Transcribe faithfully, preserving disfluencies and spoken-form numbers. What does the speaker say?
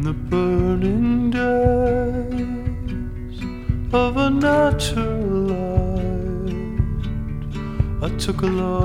the burning days of a natural light, I took a lot